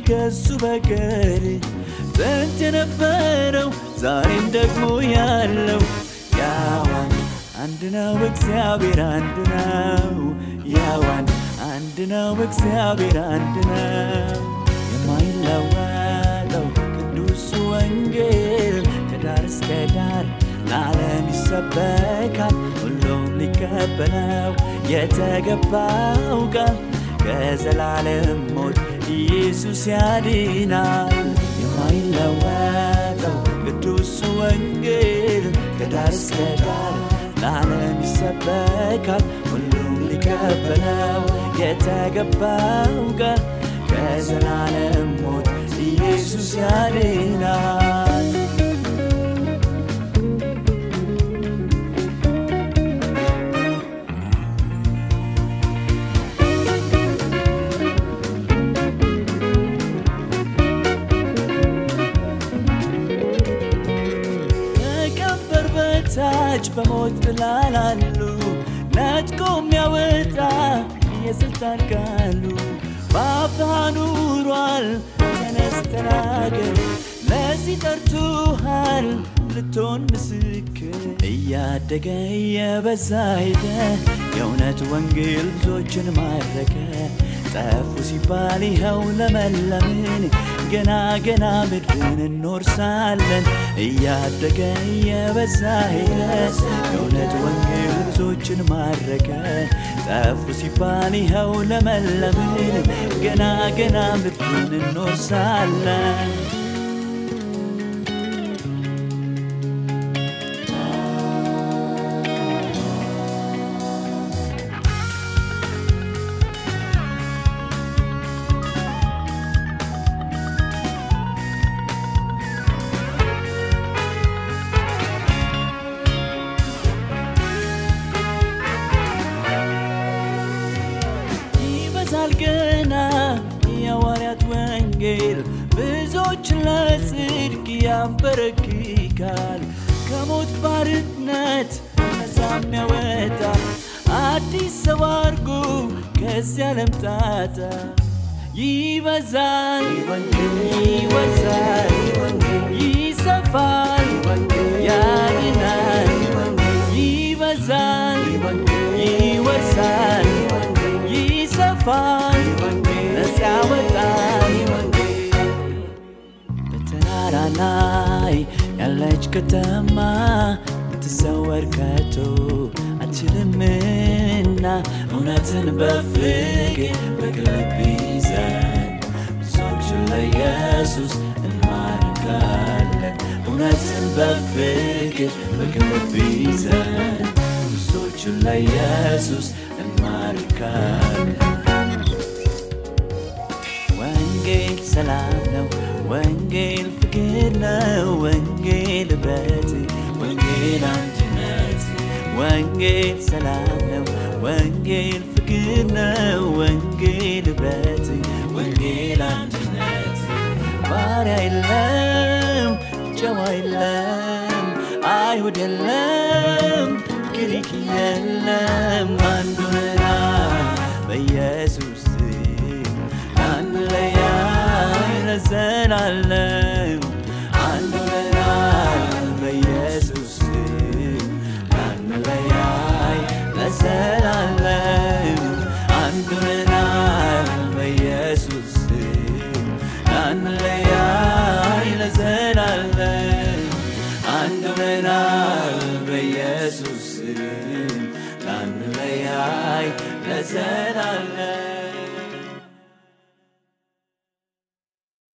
ከሱ በቀር ጥንት የነበረው ዛሬም ደግሞ ያለው ያው አንድ ነው እግዚአብሔር አንድ ነው ያው አንድ ነው እግዚአብሔር አንድ ነው የማይለወጠው ቅዱስ ወንጌል ከዳር እስከ ዳር ለዓለም ይሰበካል ሁሉም ሊቀበለው የተገባው ቃል ከዘላለም ሞት ኢየሱስ ያድናል የማይለወጠው ቅዱስ ወንጌል ከዳር እስከ ዳር ለዓለም ይሰበካል ሁሉም ሊቀበለው የተገባው ቃል ከዘላለም ሞት ኢየሱስ ያድናል ታች በሞት ጥላ ላሉ ነጥቆ የሚያወጣ የስልጣን ቃሉ በአፍህ ኑሯል ተነስ ተናገር ለዚህ ጠርቶሃል ልትሆን ምስክር እያደገ እየበዛ ሄደ የእውነት ወንጌል ብዙዎችን ማረከ ጠፉ ሲባል ይኸው ለመለምን ገና ገና ምድርን እንወርሳለን እያደገ እየበዛ ሄደ የእውነት ወንጌል ብዙዎችን ማረከ ጠፉ ሲባል ይኸው ለመለምን ገና ገና ምድርን እንወርሳለን ገና የሐዋርያት ወንጌል ብዙዎች ለጽድቅ ያንበረክካል ከሞት ባርነት ነፃ የሚያወጣ አዲስ ሰው አድርጎ ከዚህ ዓለም ጣጣ ይበዛል ይወዛል ይሰፋል ያድናል ይበዛል ይወርሳል ይሰፋል ነፃ ያወጣል በተራራ ላይ ያለች ከተማ ልትሰወር ከቶ አትችልምና እውነትን በፍቅር በልብ ይዘን ብዙዎችን ለኢየሱስ እንማርካለን እውነትን በፍቅር በልብ ይዘን ብዙዎችን ለኢየሱስ እንማርካለን ወንጌል ሰላም ነው ወንጌል ፍቅር ነው ወንጌል ህብረት ወንጌል አንድነት ወንጌል ሰላም ነው ወንጌል ፍቅር ነው ወንጌል ህብረት ወንጌል አንድነት ባሪያ የለም ጨዋ የለም አይሁድ የለም ግሪክ የለም አንዱ በኢየሱስ አንለያይ ለዘላለም አንዱ በኢየሱስ አንለያይ ለዘላለም አንዱ በኢየሱስ አንለያይ ለዘላለም አንዱ በኢየሱስ አንለያይ ለዘላለም